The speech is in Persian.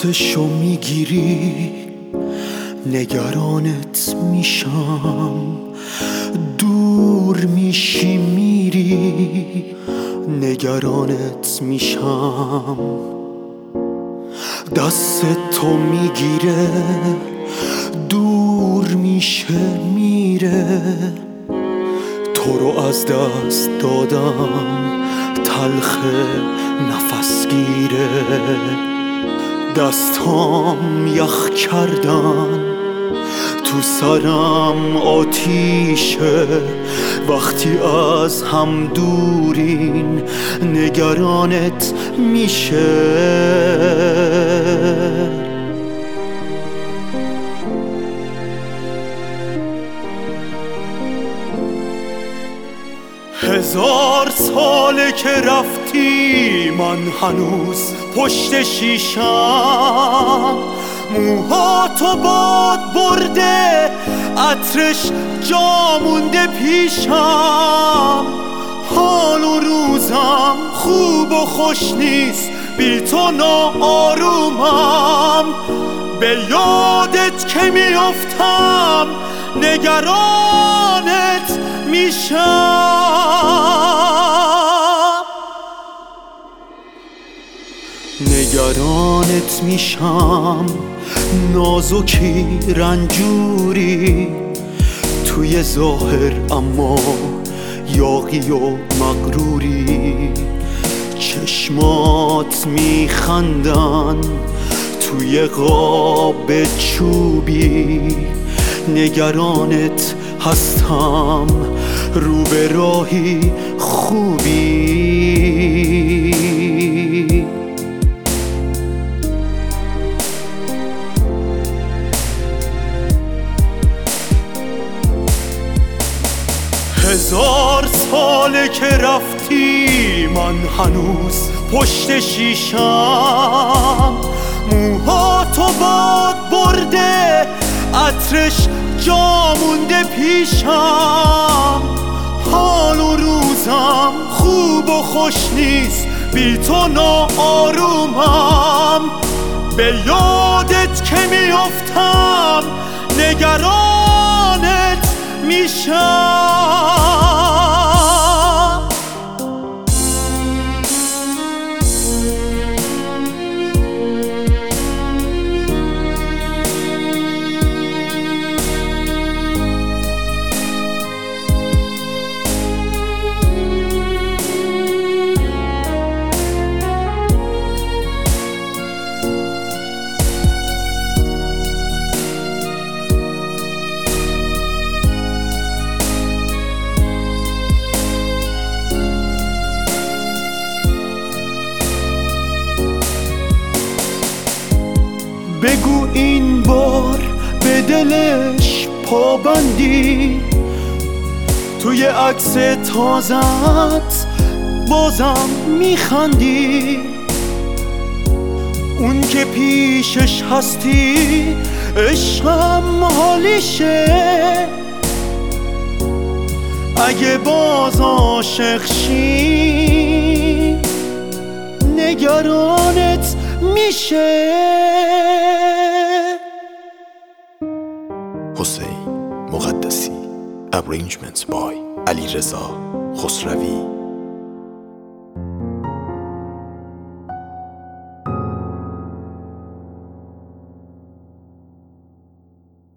دستشو میگیری نگرانت میشم، دور میشی میری نگرانت میشم. دست تو میگیره دور میشه میره، تو رو از دست دادم تلخ نفسگیره. دستام یخ کردن تو سرم آتیشه، وقتی از هم دورین نگرانت میشه. هزار ساله که رفتی من هنوز پشت شیشم، موهاتو باد برده عطرش جا مونده پیشم. حال و روزم خوب و خوش نیست بی تو ناآرومم، به یادت که میافتم نگرانت میشم. نگرانت میشم نازکی رنجوری، توی ظاهر اما یاغی و مغروری. چشمات میخندن توی قاب چوبی، نگرانت هستم رو به راهی خوبی. هزار ساله که رفتی من هنوز پشت شیشم، موهاتو باد برده عطرش جا مونده پیشم. حال و روزم خوب و خوش نیست بی تو ناآرومم، به یادت که میافتم نگرانت میشم. بگو این بار به دلش پابندی، توی عکس تازت بازم میخندی. اون که پیشش هستی عشقم حالیشه، اگه باز عاشق شی نگرانت میشه. حسین مقدسی. Arrangements by علیرضا خسروی.